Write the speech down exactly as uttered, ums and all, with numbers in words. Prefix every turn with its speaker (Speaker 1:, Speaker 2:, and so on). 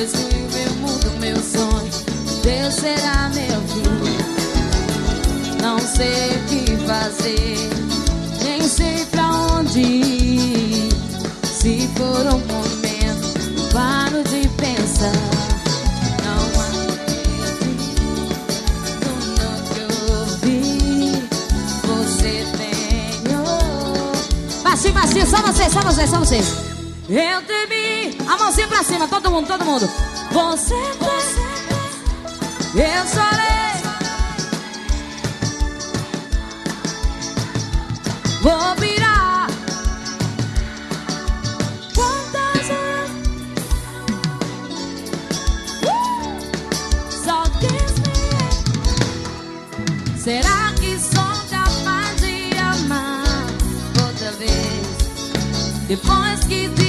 Speaker 1: Deus vive o mundo, meu sonho. Deus será meu fim. Não sei o que fazer, nem sei pra onde ir. Se for um momento, paro de pensar. Não acredito no que eu vi. Você tem oh. Baixinho, baixinho, só vocês, só vocês, só vocês. Eu temi, a mãozinha pra cima, todo mundo, todo mundo. Você tem, eu chorei. Vou virar. Quantas vezes uh! Só quis me. Será que sou capaz de amar outra vez? Depois que